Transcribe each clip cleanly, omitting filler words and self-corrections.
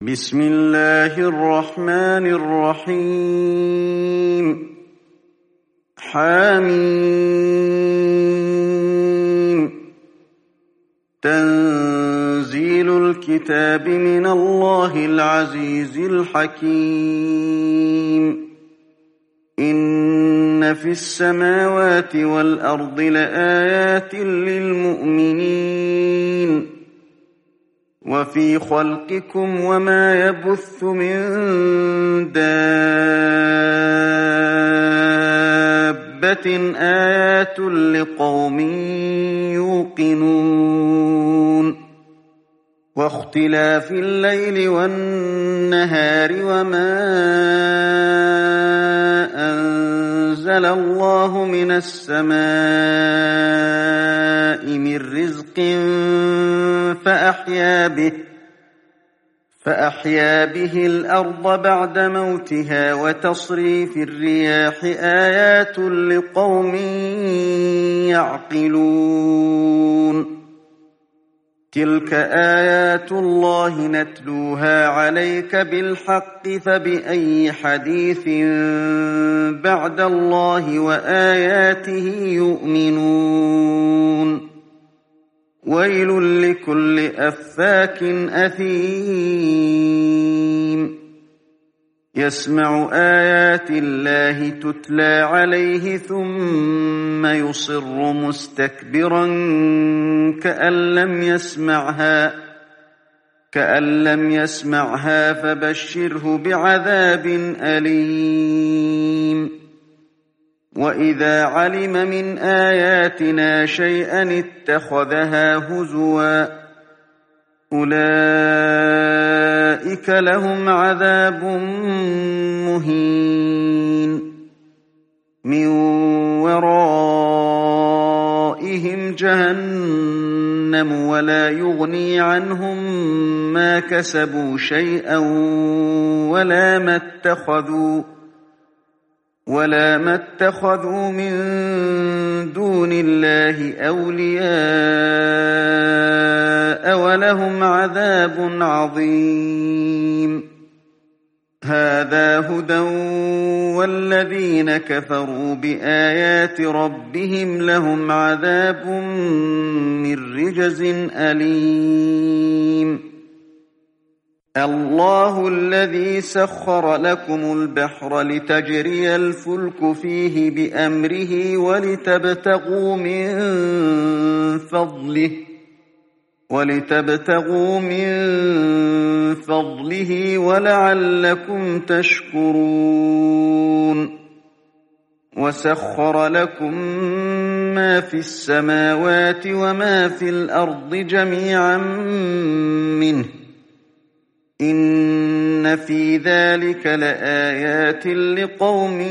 بسم الله الرحمن الرحيم. حميم. تنزيل الكتاب من الله العزيز الحكيم. إن في السماوات والأرض لآيات للمؤمنين وفي خلقكم وما يبث من دابة آيات لقوم يوقنون. واختلاف الليل والنهار وما أنزل الله من السماء من رزق فأحيا به الأرض بعد موتها وتصريف الرياح آيات لقوم يعقلون. تلك آيات الله نتلوها عليك بالحق فبأي حديث بعد الله وآياته يؤمنون. ويل لكل أفاك أثيم يسمع آيات الله تتلى عليه ثم يصر مستكبرا كأن لم يسمعها فبشره بعذاب أليم. وإذا علم من آياتنا شيئا اتخذها هزوا أولئك لهم عذاب مهين من ورائهم جهنم ولا يغني عنهم ما كسبوا شيئا ولا ما اتخذوا من دون الله أولياء ولهم عذاب عظيم. هذا هدى والذين كفروا بآيات ربهم لهم عذاب من رجز أليم. الله الذي سخر لكم البحر لتجري الفلك فيه بأمره ولتبتغوا من فضله ولعلكم تشكرون. وسخر لكم ما في السماوات وما في الأرض جميعا منه إن في ذلك لآيات لقوم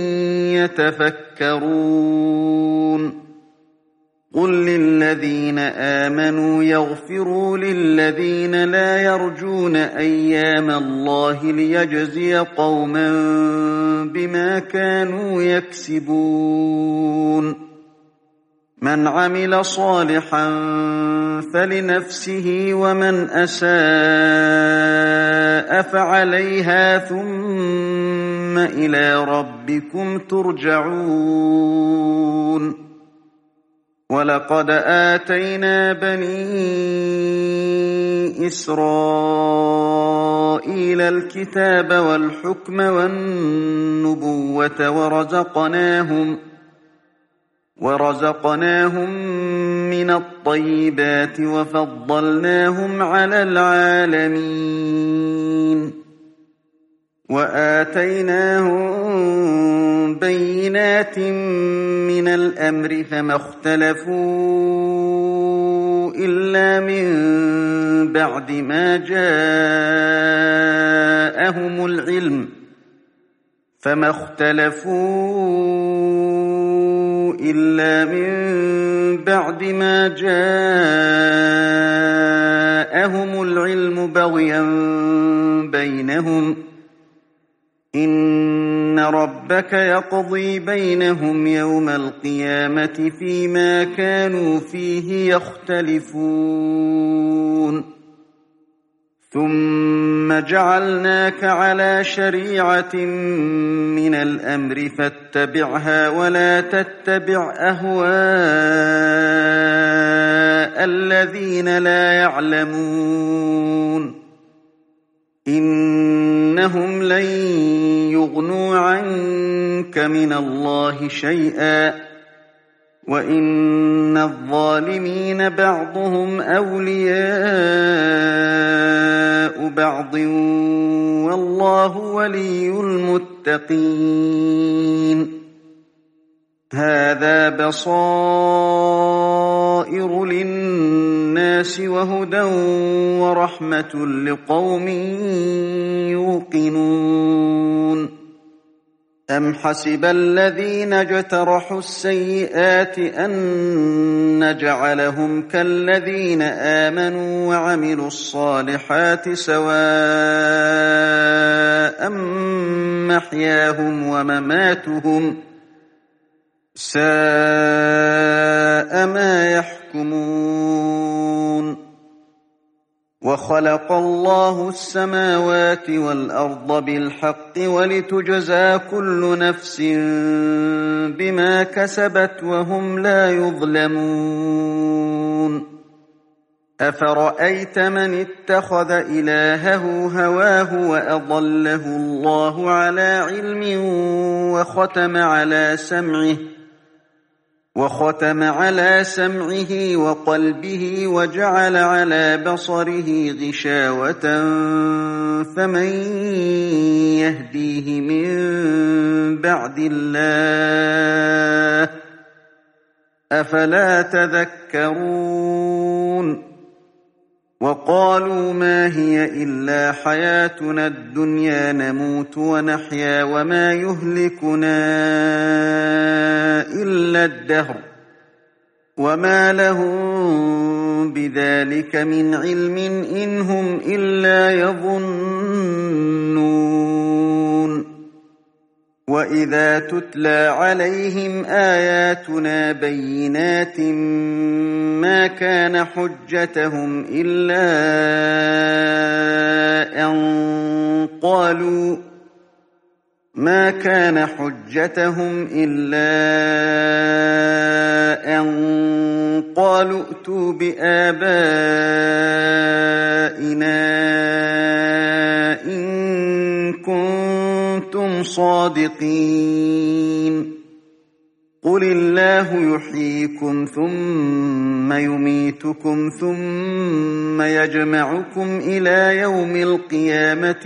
يتفكرون. قل للذين آمنوا يغفروا للذين لا يرجون أيام الله ليجزي قوما بما كانوا يكسبون. من عمل صالحا فلنفسه ومن أساء فعليها ثم إلى ربكم ترجعون. ولقد آتينا بني إسرائيل الكتاب والحكم والنبوة ورزقناهم من الطيبات وفضلناهم على العالمين. وآتيناهم بينات من الأمر فما اختلفوا إلا من بعد ما جاءهم العلم بغيا بينهم إن ربك يقضي بينهم يوم القيامة فيما كانوا فيه يختلفون ثم جعلناك على شريعة من الأمر فاتبعها ولا تتبع أهواء الذين لا يعلمون إنهم لن يغنوا عنك من الله شيئا وإن الظالمين بعضهم أولياء بعض والله ولي المتقين هذا بصائر للناس وهدى ورحمة لقوم يوقنون أم حسب الذين اجترحوا السيئات أن نجعلهم كالذين آمنوا وعملوا الصالحات سواء محياهم ومماتهم ساء ما يحكمون وخلق الله السماوات والأرض بالحق ولتجزى كل نفس بما كسبت وهم لا يظلمون أفرأيت من اتخذ إلهه هواه وأضله الله على علم وختم على سمعه وقلبه وجعل على بصره غشاوة فمن يهديه من بعد الله أفلا تذكرون وقالوا ما هي إلا حياتنا الدنيا نموت ونحيا وما يهلكنا إلا الدهر وما لهم بذلك من علم إن هم إلا يظنون وإذا تتلى عليهم آياتنا بينات ما كان حجتهم إلا أن قالوا ائتوا بآبائنا إن كنتم صادقين قل الله يحييكم ثم يميتكم ثم يجمعكم إلى يوم القيامة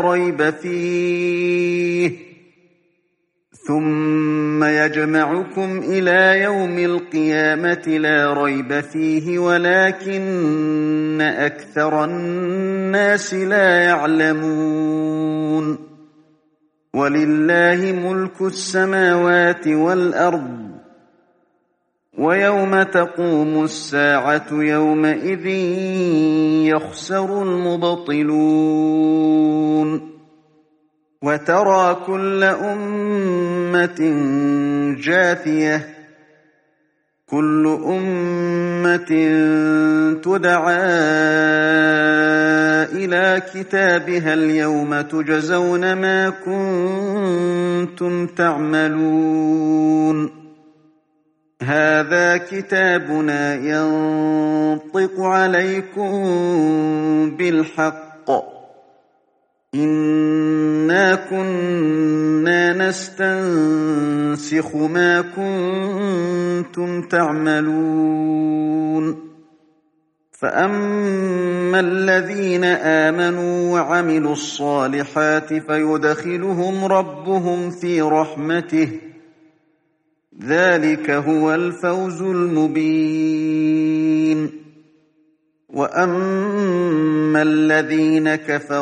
لا ريب فيه ولكن أكثر الناس لا يعلمون ولله ملك السماوات والأرض ويوم تقوم الساعة يومئذ يخسر المبطلون وترى كل أمة جاثية كل أمة تدعى إلى كتابها اليوم تجزون ما كنتم تعملون هذا كتابنا ينطق عليكم بالحق إنا كنا نستنسخ ما كنتم تعملون فأما الذين آمنوا وعملوا الصالحات فيدخلهم ربهم في رحمته ذلك هو الفوز المبين وأما الذين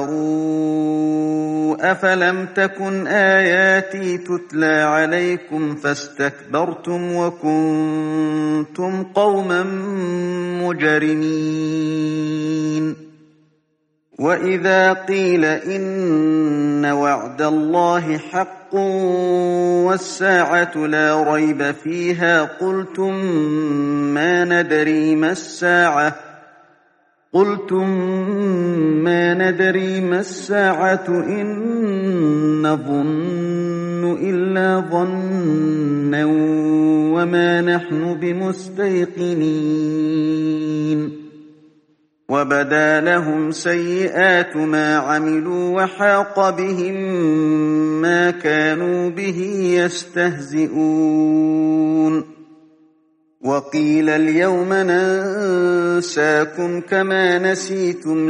كفروا أفلم تكن آياتي تتلى عليكم فاستكبرتم وكنتم قوما مجرمين وإذا قيل إن وعد الله حق والساعة لا ريب فيها قلتم ما ندري ما الساعة قلتم ما ندري ما الساعة إن نظن إلا ظنا وما نحن بمستيقنين وبدا لهم سيئات ما عملوا وحاق بهم ما كانوا به يستهزئون وقيل اليوم ننساكم كما نسيتم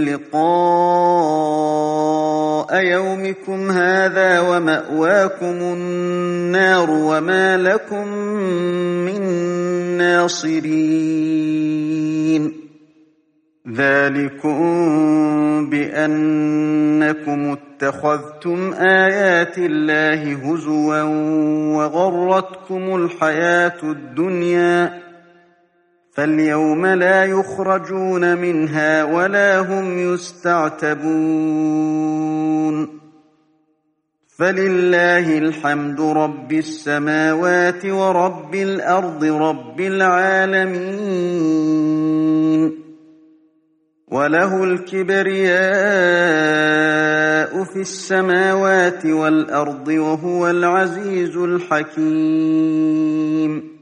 لقاء يومكم هذا ومأواكم النار وما لكم من ناصرين ذلكم بأنكم اتخذتم آيات الله هزوا وغرتكم الحياة الدنيا فاليوم لا يخرجون منها ولا هم يستعتبون فلله الحمد رب السماوات ورب الأرض رب العالمين وله الكبرياء في السماوات والأرض وهو العزيز الحكيم